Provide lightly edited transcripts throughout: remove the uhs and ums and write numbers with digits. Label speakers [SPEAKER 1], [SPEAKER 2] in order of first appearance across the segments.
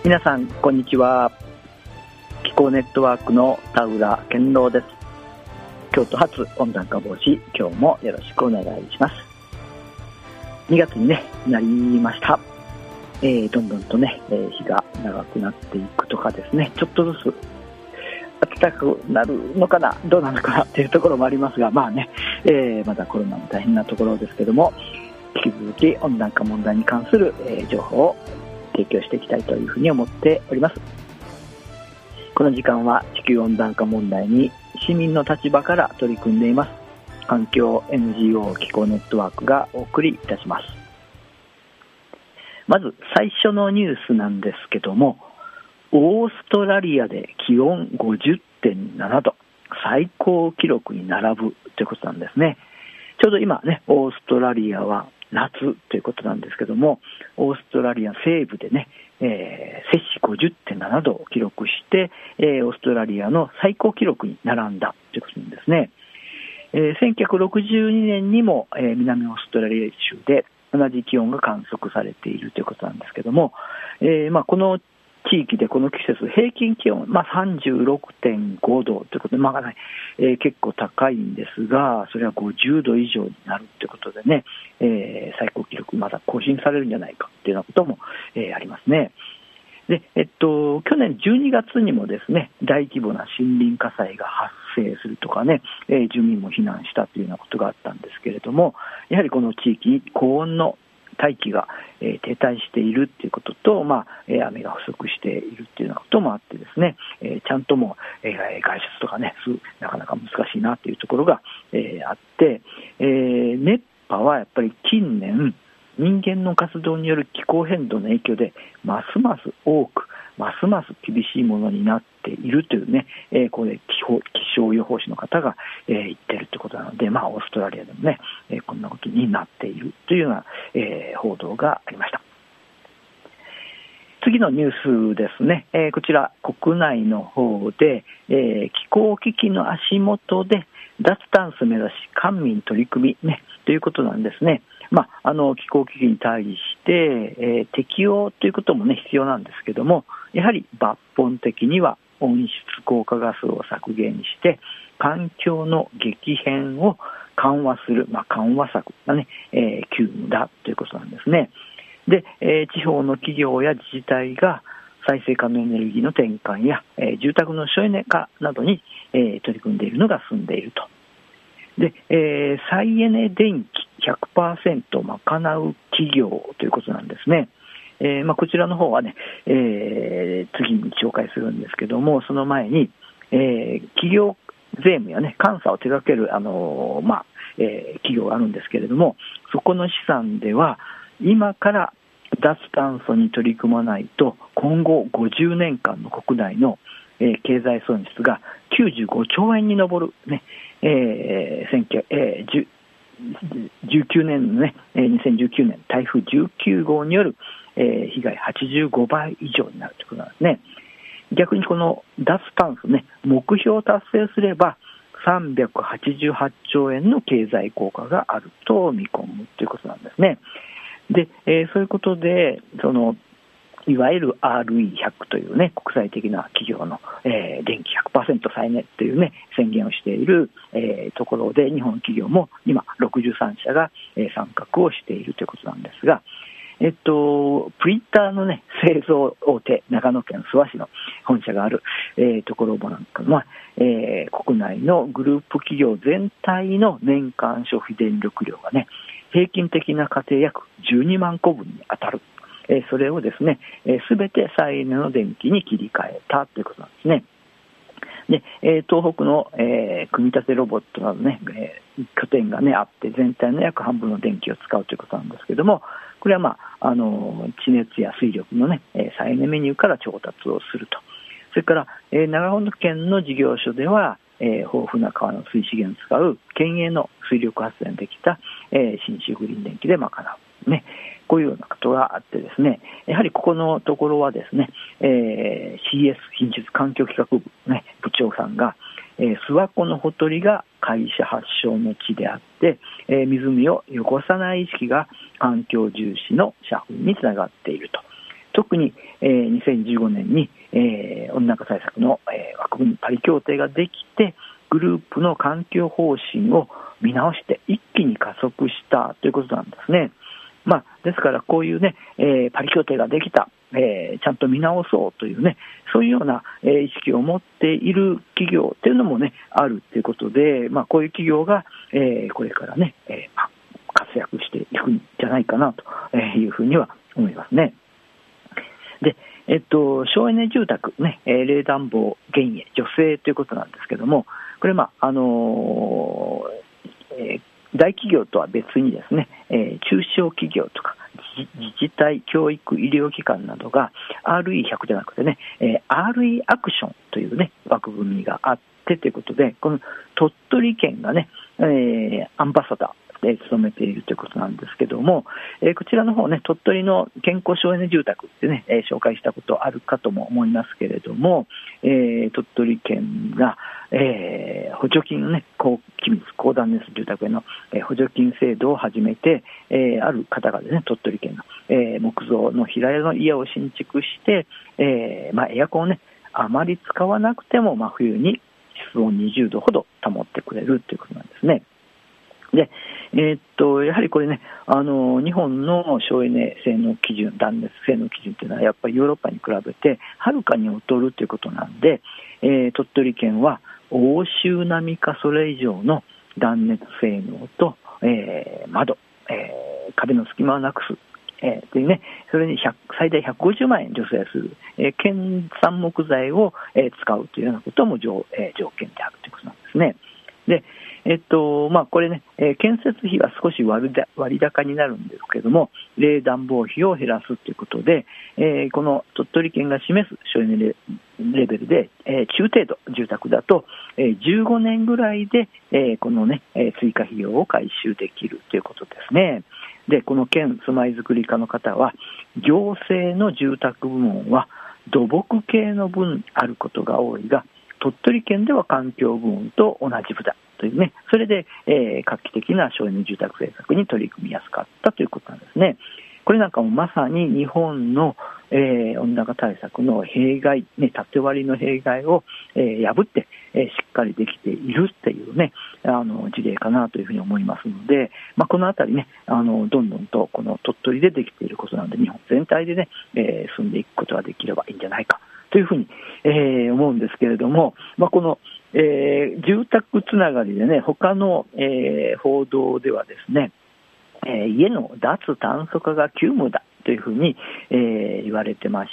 [SPEAKER 1] 皆さんこんにちは。気候ネットワークの田浦健郎です。京都発温暖化防止、今日もよろしくお願いします。2月に、なりました。どんどんと日が長くなっていくとかですね、ちょっとずつ暖かくなるのかな、どうなのかなっていうところもありますが、まだコロナも大変なところですけども、引き続き温暖化問題に関する、情報を提供していきたいというふうに思っております。この時間は地球温暖化問題に市民の立場から取り組んでいます環境 NGO 気候ネットワークがお送りいたします。まず最初のニュースなんですけども、オーストラリアで気温 50.7 度、最高記録に並ぶということなんですね。ちょうど今オーストラリアは夏ということなんですけども、オーストラリア西部で摂氏 50.7 度を記録して、オーストラリアの最高記録に並んだということなんですね。1962年にも、南オーストラリア州で同じ気温が観測されているということなんですけども、この地域でこの季節平均気温、36.5 度ということで、結構高いんですが、それは50度以上になるということで最高記録まだ更新されるんじゃないかというようなことも、ありますね。で、去年12月にもですね、大規模な森林火災が発生するとか住民も避難したというようなことがあったんですけれども、やはりこの地域高温の大気が、停滞しているということと、雨が不足しているというようなこともあってですね、ちゃんともう、外出とかなかなか難しいなというところが、あって、熱波はやっぱり近年人間の活動による気候変動の影響でますます多く、ますます厳しいものになっているというこれ気象予報士の方が、言っているということなので、オーストラリアでもこんなことになっているというような、報道がありました。次のニュースですね。こちら国内の方で、気候危機の足元で脱炭素目指し官民取り組みということなんですね。気候危機に対して、適応ということも必要なんですけども、やはり抜本的には温室効果ガスを削減して環境の激変を緩和する、緩和策が急務だということなんですね。で、地方の企業や自治体が再生可能エネルギーの転換や、住宅の省エネ化などに、取り組んでいるのが進んでいると。で、再エネ電気 100% 賄う企業ということなんですね。こちらの方は次に紹介するんですけども、その前に、企業税務や監査を手掛ける企業があるんですけれども、そこの試算では今から脱炭素に取り組まないと今後50年間の国内の、経済損失が95兆円に上る19年の2019年台風19号による、被害85倍以上になるということなんですね。逆にこの脱炭素目標を達成すれば388兆円の経済効果があると見込むということなんですね。で、そういうことでいわゆる RE100 という国際的な企業の、電気 100% 再エネという宣言をしている、ところで日本企業も今63社が、参画をしているということなんですが、プリンターの製造大手長野県諏訪市の本社がある、ところもなんかは、国内のグループ企業全体の年間消費電力量が平均的な家庭約12万個分に当たる。それをですね、すべて再エネの電気に切り替えたということなんですね。で、東北の、組み立てロボットなど拠点があって全体の約半分の電気を使うということなんですけども、これは地熱や水力の再エネメニューから調達をすると。それから、長野県の事業所では、豊富な川の水資源を使う県営の水力発電できた、新種グリーン電気で賄うこういうようなことがあってですね、やはりここのところはですね、CS 品質環境企画部、部長さんが、諏訪湖のほとりが会社発祥の地であって、湖を汚さない意識が環境重視の社風につながっていると。 特に、2015年に、温暖化対策の、枠組みパリ協定ができて、グループの環境方針を見直して一気に加速したということなんですね。ですからこういうね、パリ協定ができた、ちゃんと見直そうというね、そういうような、意識を持っている企業というのもね、あるということで、こういう企業が、これからね、活躍していくんじゃないかなというふうには思いますね。で、省エネ住宅、ね、冷暖房、減塩、助成ということなんですけども、これ大企業とは別にですね、中小企業とか自治体、教育、医療機関などが RE100 じゃなくてね、RE アクションというね、枠組みがあってということで、この鳥取県がね、アンバサダー、務めているということなんですけども、こちらの方ね、鳥取の健康省エネ住宅ってね、紹介したことあるかとも思いますけれども、鳥取県が、補助金のね、高断熱住宅への、補助金制度を始めて、ある方がですね、鳥取県の、木造の平屋の家を新築して、エアコンをね、あまり使わなくても、冬に室温20度ほど保ってくれるということなんですね。で、やはりこれね、日本の省エネ性能基準、断熱性能基準というのはやっぱりヨーロッパに比べてはるかに劣るということなんで、鳥取県は欧州並みかそれ以上の断熱性能と、窓、壁の隙間をなくす、というね、それに最大150万円助成する、県産木材を、使うというようなことも条件であるということなんですね。で、これね、建設費は少し割高になるんですけれども、冷暖房費を減らすということで、この鳥取県が示す省エネレベルで、中程度住宅だと、15年ぐらいで、このね、追加費用を回収できるということですね。で、この県住まいづくり課の方は、行政の住宅部門は土木系の分あることが多いが、鳥取県では環境部門と同じ部だというね、それで、画期的な省エネ住宅政策に取り組みやすかったということなんですね。これなんかもまさに日本の、温暖化対策の弊害、ね、縦割りの弊害を、破って、しっかりできているっていうね、事例かなというふうに思いますので、このあたりね、どんどんとこの鳥取でできていることなので、日本全体でね、進んでいくことができればいいんじゃないかというふうに、思うんですけれども、この、住宅つながりでね、他の、報道ではですね、家の脱炭素化が急務だというふうに、言われてまして、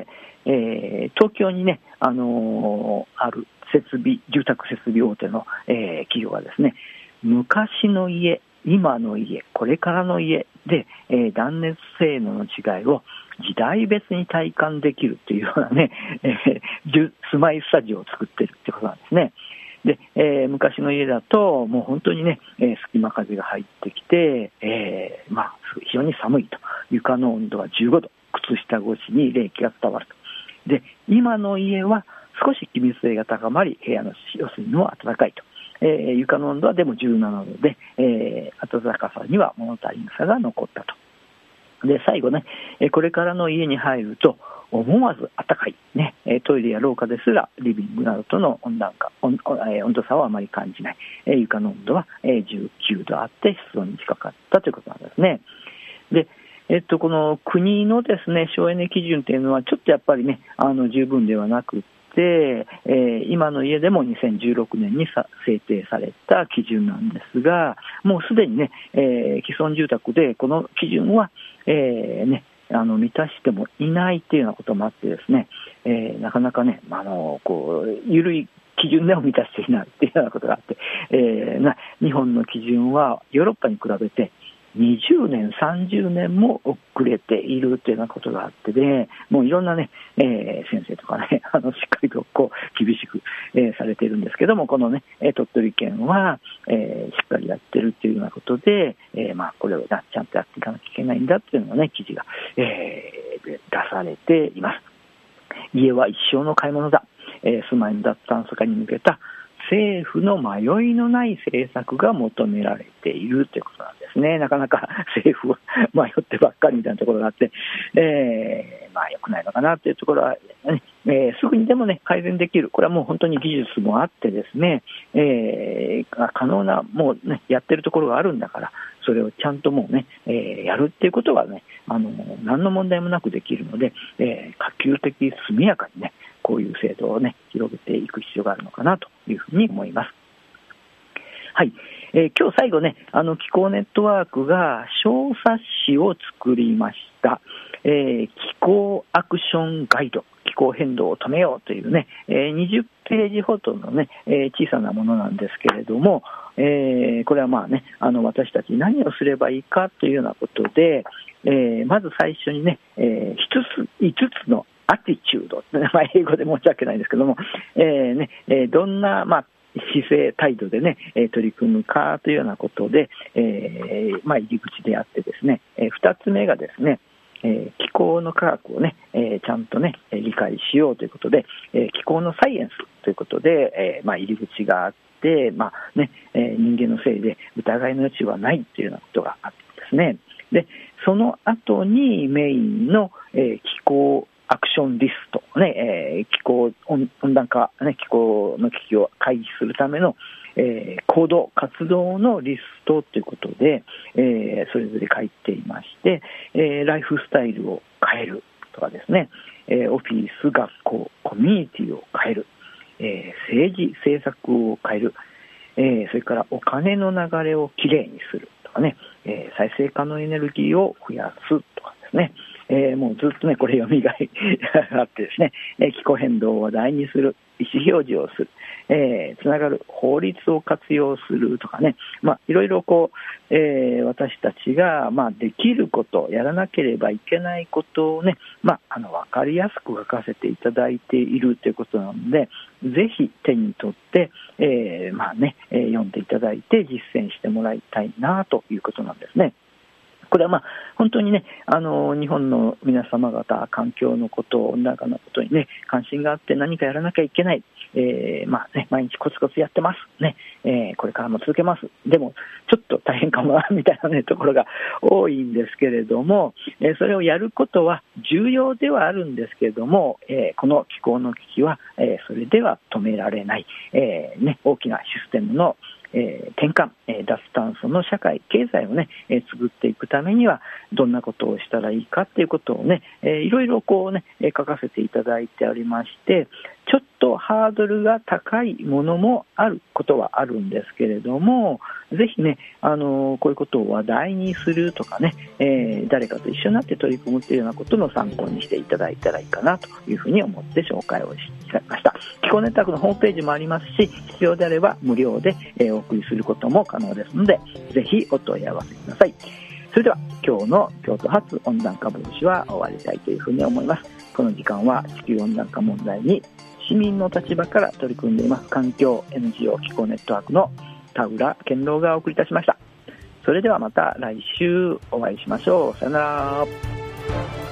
[SPEAKER 1] 東京にね、ある住宅設備大手の、企業がですね、昔の家、今の家、これからの家で、断熱性能の違いを時代別に体感できるというようなね、住まいスタジオを作っているということなんですね。で、昔の家だともう本当にね、隙間風が入ってきて、非常に寒いと、床の温度は15度、靴下越しに冷気が伝わると。で、今の家は少し気密性が高まり、部屋の四隅も暖かいと。床の温度はでも17度で、暖かさには物足りなさが残ったと。で、最後ね、これからの家に入ると思わず暖かい、ね、トイレや廊下ですらリビングなどとの温度差はあまり感じない、床の温度は19度あって室温に近かったということなんですね。で、この国のですね、省エネ基準というのはちょっとやっぱりね、十分ではなくて、今の家でも2016年に制定された基準なんですが、もうすでにね、既存住宅でこの基準は、満たしてもいないというようなこともあってですね、なかなかね、緩い基準でも満たしていないというようなことがあって、日本の基準はヨーロッパに比べて20年、30年も遅れているというようなことがあってね、もういろんなね、先生とかね、しっかりと厳しく、されているんですけども、このね、鳥取県は、しっかりやってるというようなことで、これをちゃんとやっていかなきゃいけないんだというのがね、記事が、出されています。家は一生の買い物だ。住まいの脱炭素化に向けた政府の迷いのない政策が求められているということなんですね。なかなか政府は迷ってばっかりみたいなところがあって、良くないのかなというところは、すぐにでもね、改善できる。これはもう本当に技術もあってですね、可能な、もうね、やってるところがあるんだから、それをちゃんともうね、やるっていうことはね、何の問題もなくできるので、可及的速やかにね、こういう制度をね、広げていく必要があるのかなというふうに思います。はい。今日最後ね、気候ネットワークが小冊子を作りました。気候アクションガイド、気候変動を止めようというね、20ページほどのね、小さなものなんですけれども、これはまあね、私たち何をすればいいかというようなことで、まず最初にね、5つのアティチュード、英語で申し訳ないんですけども、どんな、姿勢、態度でね、取り組むかというようなことで、入り口であってですね、2つ目がですね、気候の科学をね、ちゃんとね、理解しようということで、気候のサイエンスということで、入り口があって、人間のせいで疑いの余地はないというようなことがあってですね。で、その後にメインの、気候アクションリスト、気候温暖化、気候の危機を回避するための、行動、活動のリストということで、それぞれ書いていまして、ライフスタイルを変えるとかですね、オフィス、学校、コミュニティを変える、政治、政策を変える、それからお金の流れをきれいにするとかね、再生可能エネルギーを増やすとかですね、もうずっとね、これ読みがいがあってですね、気候変動を話題にする、意思表示をする、つながる法律を活用するとかね、いろいろこう、私たちが、できること、やらなければいけないことをね、分かりやすく書かせていただいているということなので、ぜひ手に取って、読んでいただいて実践してもらいたいなということなんですね。これは本当にね、日本の皆様方、環境のこと、温暖化のことにね、関心があって何かやらなきゃいけない。毎日コツコツやってます。ね、これからも続けます。でも、ちょっと大変かもな、みたいなね、ところが多いんですけれども、それをやることは重要ではあるんですけれども、この気候の危機は、それでは止められない。大きなシステムの転換、脱炭素の社会、経済をね、作っていくためにはどんなことをしたらいいかということをね、いろいろこうね、書かせていただいておりまして、ちょっとハードルが高いものもあることはあるんですけれども、ぜひね、こういうことを話題にするとかね、誰かと一緒になって取り組むというようなことの参考にしていただいたらいいかなというふうに思って紹介をしました。気候ネットワークのホームページもありますし、必要であれば無料でお送りすることも可能ですので、ぜひお問い合わせください。それでは今日の京都発温暖化防止は終わりたいというふうに思います。この時間は地球温暖化問題に市民の立場から取り組んでいます環境 NGO 気候ネットワークの田浦健郎がお送りいたしました。それではまた来週お会いしましょう。さよなら。